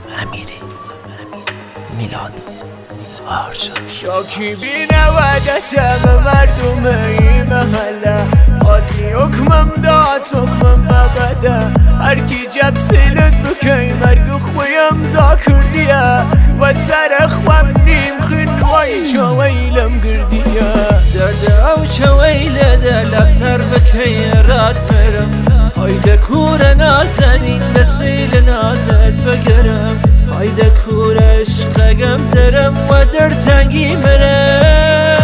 امیری میلاد آرشا شاکی بینه و دستم مردم این محله قاضی حکمم داست حکمم مبده هرکی جب سیلت بکی مرگ خویم زاکر دیه و سر خوام نیم خنوای چویلم گردیه درد او چویله ده لبتر بکی راد برم هایده کور نازنین ده سیل نازد بگرم هایده کور عشقگم درم و در تنگی مرم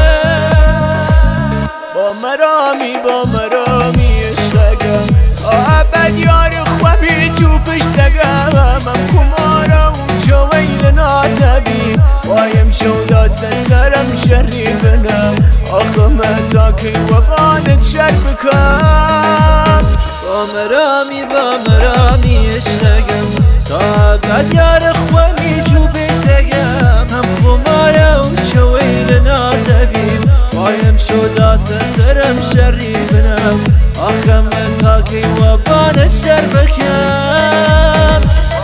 با مرامی عشقگم تا ابد یار خوامی چوبش سگم من خمارم چویل ناتبی وایم شو داست سرم شریفنم آخم تاکی و بانت شر بکم با مرامی عشقگم تا ابد یار خوامی چوبش سگم هم خمارم چویل نازبیم وایم شو داست سرم شریفنم آخم تاکی و بانت شر بکم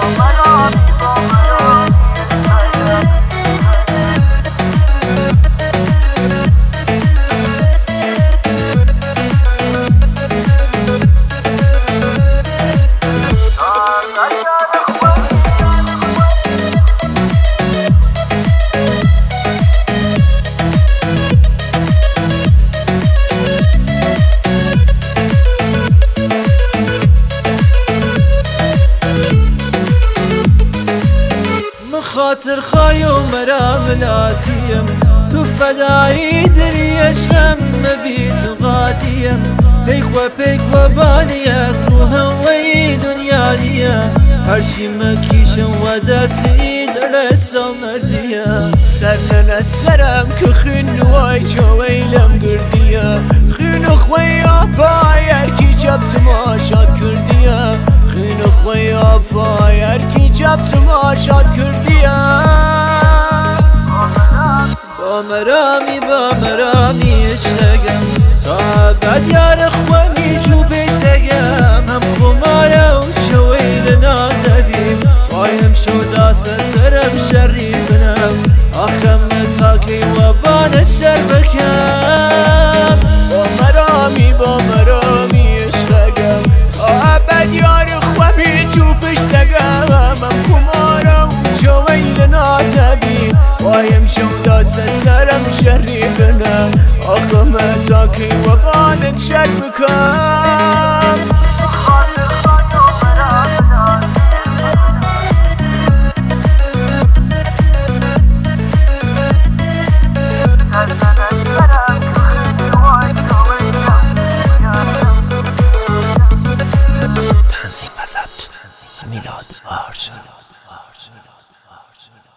خاطر خای و مراملاتیم تو فدایی دری عشقم بی تو قاتیم پیک و بانیک روحم وی دنیا نیم هرشی مکیشم و دستی درسا مردیم سرنن سرم که خنوای چویلم گردیم خین خوی آپای هرکی جب تماشاد کردیم خین خوی آپای هرکی جب تماشاد کردیم با مرامی عشقگم تا ابد یار خوامی چوبش سگم هم خماره و شویل نازبیم وایم شو داست سرم شریفنم آخم تاکی و بانت شر بکم با مرامی عشقگم تا ابد یار خوامی چوبش سگم هم خماره و شویل نازبیم وایم شو داست سرم شریفنم آخم تاکی و بانت شر بکم تنظیم و ضبط میلاد آرشا